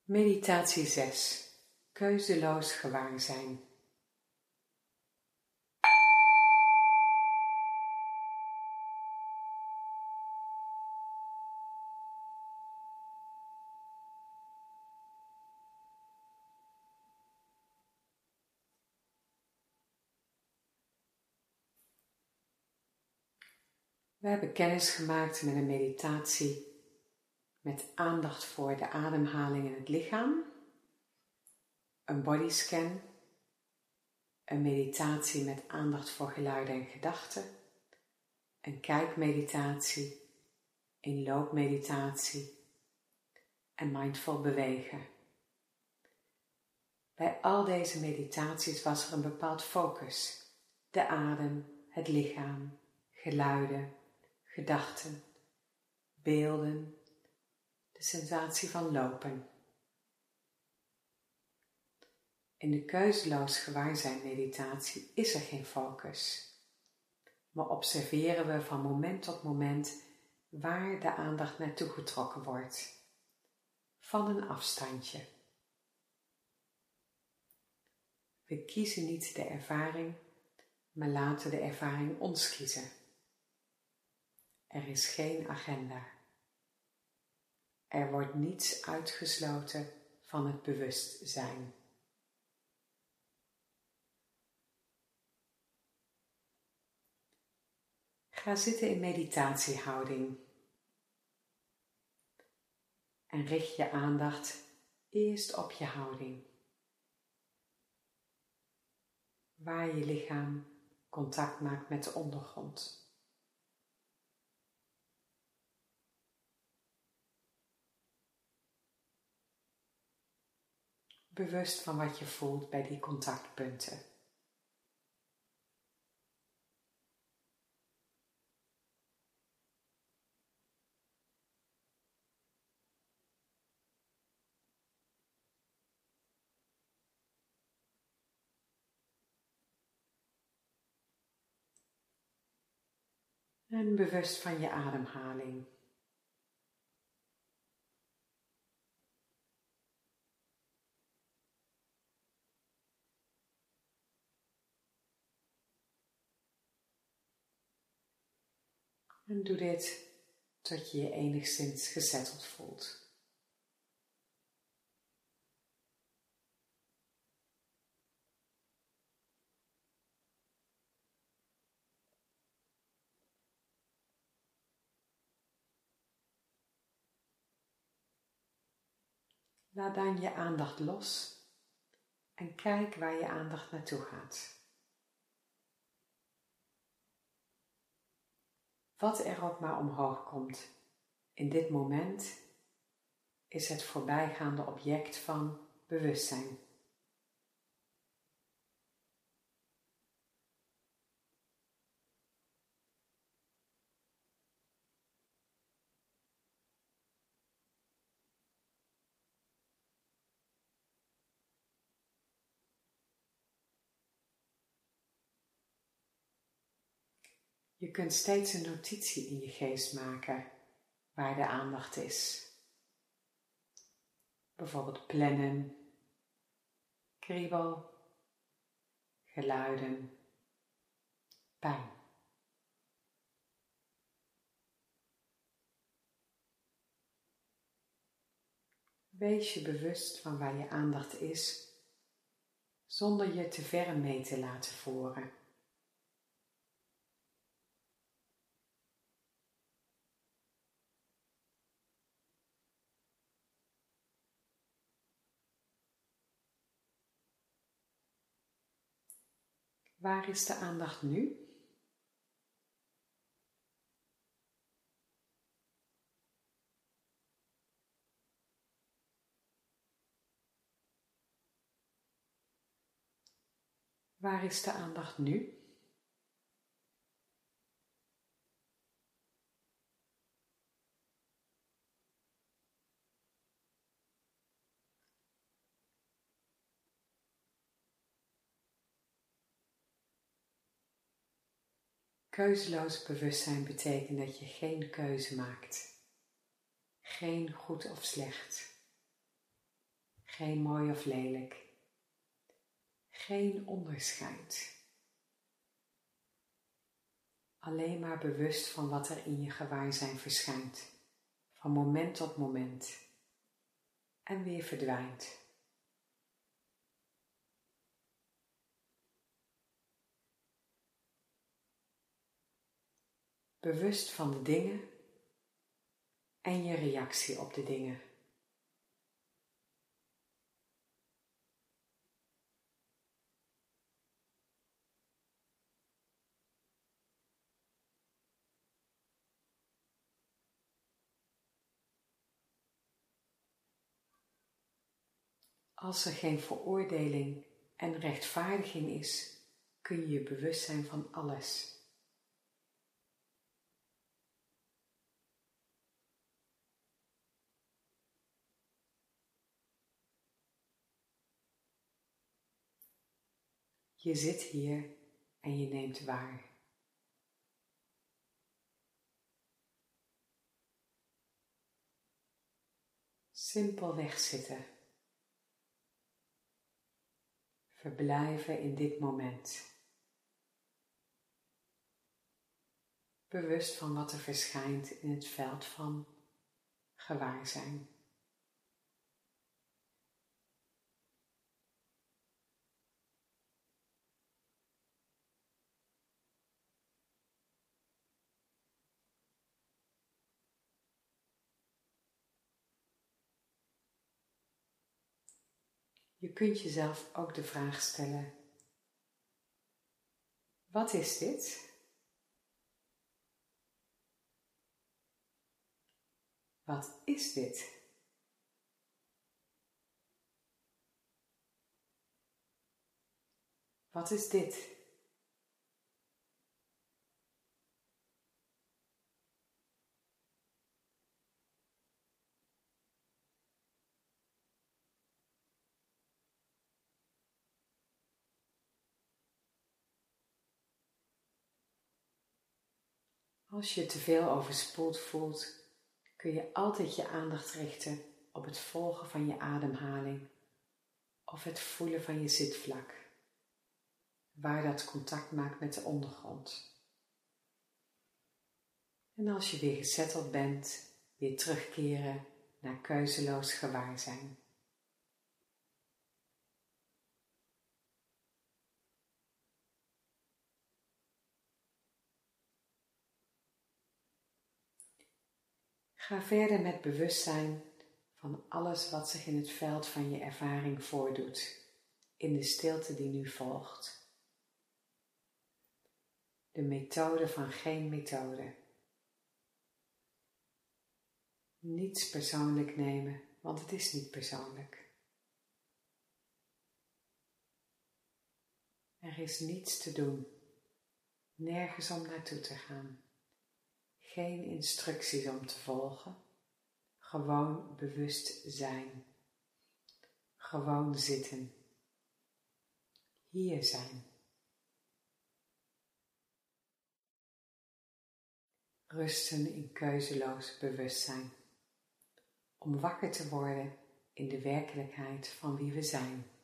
Meditatie 6. Keuzeloos gewaarzijn. We hebben kennis gemaakt met een meditatie met aandacht voor de ademhaling in het lichaam, een bodyscan, een meditatie met aandacht voor geluiden en gedachten, een kijkmeditatie, een loopmeditatie en mindful bewegen. Bij al deze meditaties was er een bepaald focus: de adem, het lichaam, geluiden, gedachten, beelden, de sensatie van lopen. In de keuzeloos gewaarzijn meditatie is er geen focus, maar observeren we van moment tot moment waar de aandacht naartoe getrokken wordt, van een afstandje. We kiezen niet de ervaring, maar laten de ervaring ons kiezen. Er is geen agenda. Er wordt niets uitgesloten van het bewustzijn. Ga zitten in meditatiehouding en richt je aandacht eerst op je houding, waar je lichaam contact maakt met de ondergrond. Bewust van wat je voelt bij die contactpunten. En bewust van je ademhaling. En doe dit tot je je enigszins gezetteld voelt. Laat dan je aandacht los en kijk waar je aandacht naartoe gaat. Wat er ook maar omhoog komt, in dit moment is het voorbijgaande object van bewustzijn. Je kunt steeds een notitie in je geest maken waar de aandacht is. Bijvoorbeeld plannen, kriebel, geluiden, pijn. Wees je bewust van waar je aandacht is, zonder je te ver mee te laten voeren. Waar is de aandacht nu? Waar is de aandacht nu? Keuzeloos bewustzijn betekent dat je geen keuze maakt. Geen goed of slecht. Geen mooi of lelijk. Geen onderscheid. Alleen maar bewust van wat er in je gewaarzijn verschijnt, van moment tot moment en weer verdwijnt. Bewust van de dingen en je reactie op de dingen. Als er geen veroordeling en rechtvaardiging is, kun je je bewust zijn van alles. Je zit hier en je neemt waar. Simpelweg zitten. Verblijven in dit moment. Bewust van wat er verschijnt in het veld van gewaarzijn. Je kunt jezelf ook de vraag stellen: wat is dit? Wat is dit? Wat is dit? Als je te veel overspoeld voelt, kun je altijd je aandacht richten op het volgen van je ademhaling of het voelen van je zitvlak, waar dat contact maakt met de ondergrond. En als je weer gezetteld bent, weer terugkeren naar keuzeloos gewaarzijn. Ga verder met bewustzijn van alles wat zich in het veld van je ervaring voordoet, in de stilte die nu volgt. De methode van geen methode. Niets persoonlijk nemen, want het is niet persoonlijk. Er is niets te doen, nergens om naartoe te gaan. Geen instructies om te volgen, gewoon bewust zijn. Gewoon zitten. Hier zijn. Rusten in keuzeloos bewustzijn. Om wakker te worden in de werkelijkheid van wie we zijn.